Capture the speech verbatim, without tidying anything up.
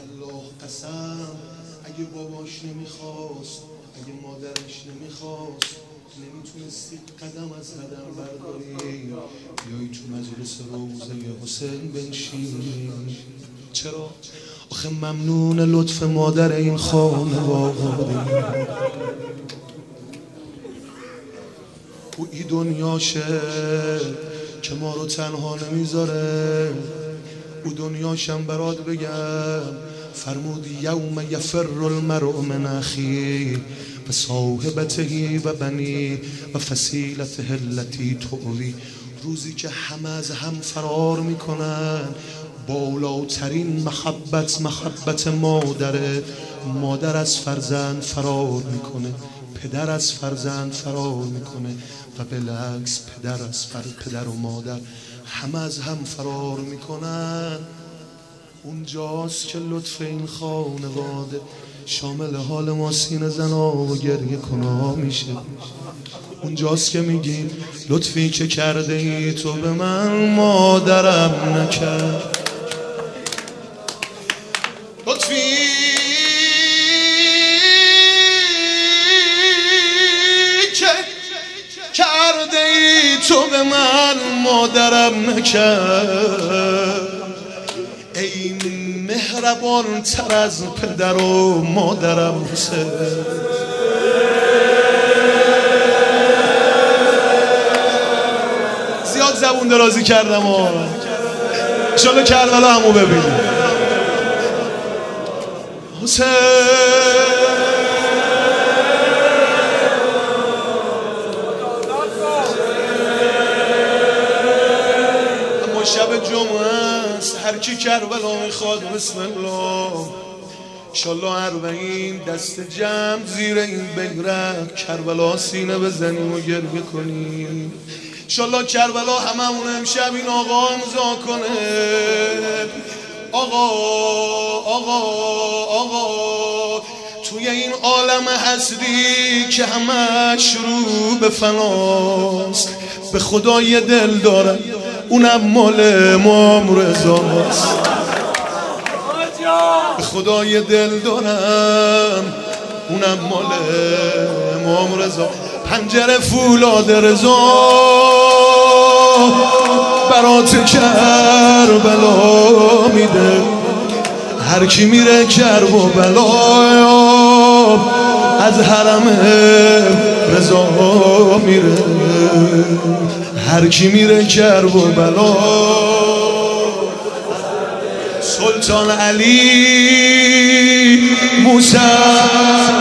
والله قسم اگه باباش نمیخواست، اگه مادرش نمیخواست، نمیتونستی قدم از قدم برداری بیایی تو مجلس روضه حسین بنشینی. چرا؟ آخه ممنون لطف مادر این خانواده، او ای دنیاشه که ما رو تنها نمیذاره. او دنیاشم برات بگم فرمود یوم یفر المرء من اخیه و صاحبته و بنی و فصیلته التی تؤوی. روزی که همه از هم فرار میکنن، بالاترین محبت محبت مادره. مادر از فرزند فرار میکنه، پدر از فرزند فرار میکنه و بالعکس پدر از فرزند، پدر و مادر همه از هم فرار میکنن. اونجاست که لطف این خانواده شامل حال ما سینه زنا و گریه کنا میشه. اونجاست که میگیم لطفی که کرده ای تو به من مادرم نکرد، لطفی که کرده ای تو به من مادرم نکرد. ای مهربان تر از پدر و مادرم حسین. زیاد زبون درازی کردم و انشالله کربلا همو ببینیم. حسین اما شب جمعه است، هر کی کربلا میخواد بسم الله انشالله اربعین دست جمع زیر این بیرق کربلا سینه بزنیم و گریه کنیم. انشالله کربلا هممون امشب این آقا امضا کنه. آقا آقا آقا توی این عالم هستی که همش رو به فناست، به خدای دل دارم اونم مال امام رضاست. به خدای دل دارم اونم مال امام رضا. پنجره فولاد رضا برات کربلا میده. هر کی میره کرب و بلا از حرم رضا میره. هر کی میره کرب و بلا. سلطان علی موسی